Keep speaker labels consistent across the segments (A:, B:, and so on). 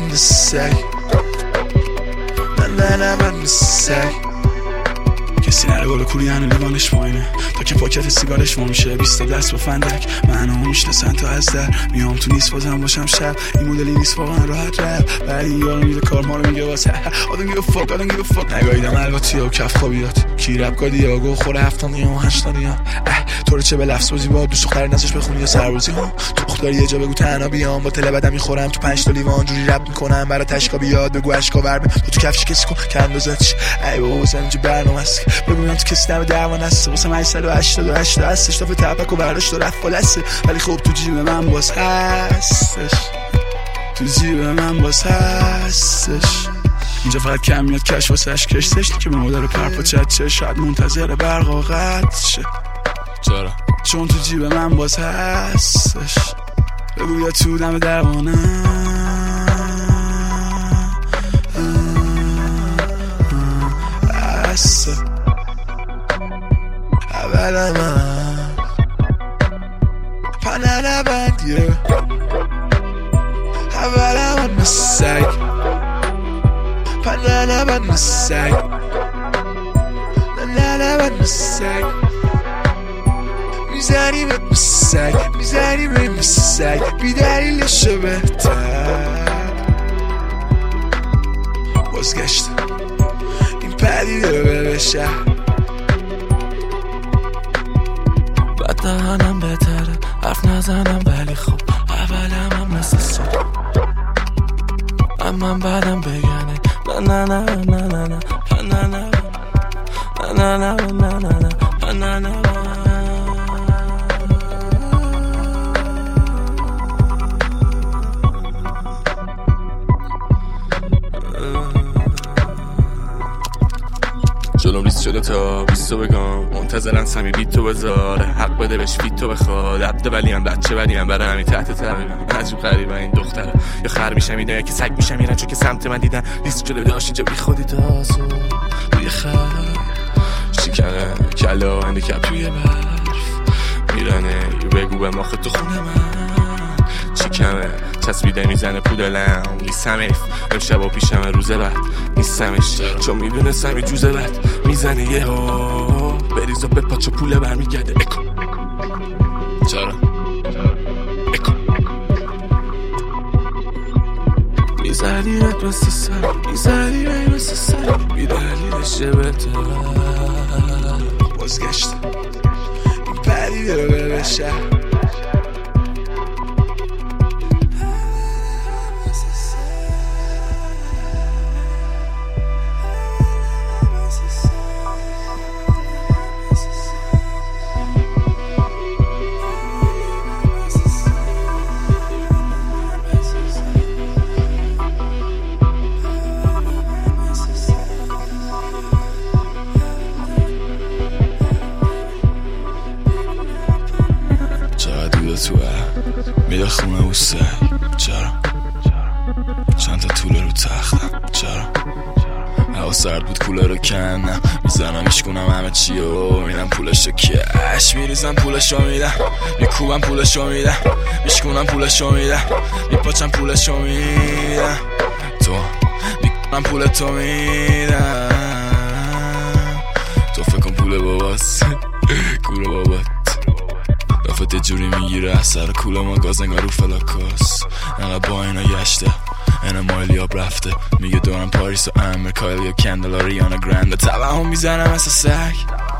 A: من سگ من سگ کسی نره بالا کوری هنو لیوانش پایینه تا که پاکت سیگارش وا میشه 20 دست با فندک منو میشناسن تا از در میام تو نیست بازم باشم شب این مدلی نیست واقعا راحت رپ ولی یارو میده کار ما رو میگه واسه آدم گیو فاک نگاهیدم الباتی و کف خوابیات کی رپ گادیاگو خوره 70 و 80 تو رو چه به لفظ بازی با دوست دختر نذاش بخونی یا سربازی ها تو دختری یه جا بگو تنها بیام با تله بدم میخورم تو 5 تا لیوان جوری رپ میکنم برای تشکا بیاد بگو اشکا ورم تو کفش کسی کن که اندازتش ای بابا واسه اینجا برنامه‌ست بگو میام تو کسی نم درمان هست واسه 888 هستش تا تپک و برداشت و رفت خلاصه ولی خب تو جیب من باز هستش اینجا فقط کم میاد کش واسه اش کشتش که به مادر پرپا چه شاید منتظر برقا قطع شه چون تو جیب من باز هستش بگو یا تو دم درمانه هسته اول من پنه نبند اول من مسگ پنه نبند مسگ نه نبند مسگ میزنی به مسگ بی دلیلشو بهتر بازگشت این پدیده به شهر بد دهنم بهتره حرف نزنم ولی خب اولم هم مثل صبح اما بعدم بگنه نه جلوم ریز شده تا 20 بگم منتظرن سمی بیت تو بذاره حق بده بهش فیت تو بخواد عبده ولی هم بچه ولی هم برای همین تحت تقریبا عجیب غریبه این دختره یا خر میشم میدن یا که سگ میشم میرن چون که سمت من دیدن ریز شده داشت اینجا بی خودی تاسو روی خر شکنه کلا هندیکپ توی برف میرنه یو بگو به ماخه تو خونه من چی کمه چسبیده میزنه پودلم نیستم ایف امشب و پیشم روز بعد نیستمش چون میدونستم یه جوزه بعد میزنه یه ها بریز و به پاچه پوله برمیگرده اکو چرا اکو میزنی رد مثل سر میزنی رد مثل سر بیدلیلشه بهتر بازگشت این پدیده رو به شهر میده خونه و سگ چرا چند تا طوله رو تختم چرا هوا سرد بود کوله رو کنم میزنم میشکنم همه چی و میدم پولشو کش میریزم پولشو میدم میکوبم پولشو میدم میشکنم پولشو میدم میپاچم پولشو میدم تو میکنم پولتو میدم تو فکر کن پول باباست کوله بابات دافت جوری میگیره سر کوله ما گاز انگار رو فلاکاس انقدر با اینا گشته اینا مایلی آب رفته میگه دورم پاریس و امریکایل یا کندل و ریانا گرنده طبعا هم میزنم مثل سگ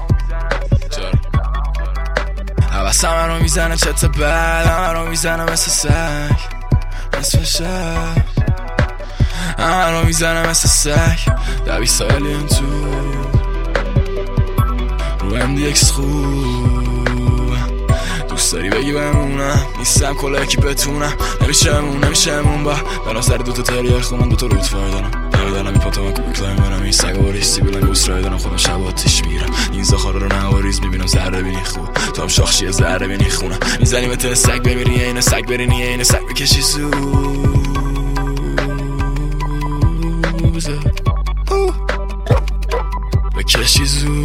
A: حوث همه رو میزنه چت بد همه رو میزنه مثل سگ مثل شب همه رو میزنه مثل سگ 10 سالی اون تو رو MDX خوب دوست داری بگی بمونم نیستم کلا یکی بتونم نمیشمون با برام سر دوتا تریه خونم دوتا روت فایدانم نمیدانم این پاتا من کوبی کلایم برم این سگا با ریشتی بلن گوست رای دارم خودم شب آتیش میگیرم این زخاره رو نواریز میبینم ذره بینی خوب تو هم شاخشی ذره بینی خونم میزنی به ته سگ بمیری اینه سگ برینی اینه سگ بکشی زوزه بکشی زوزه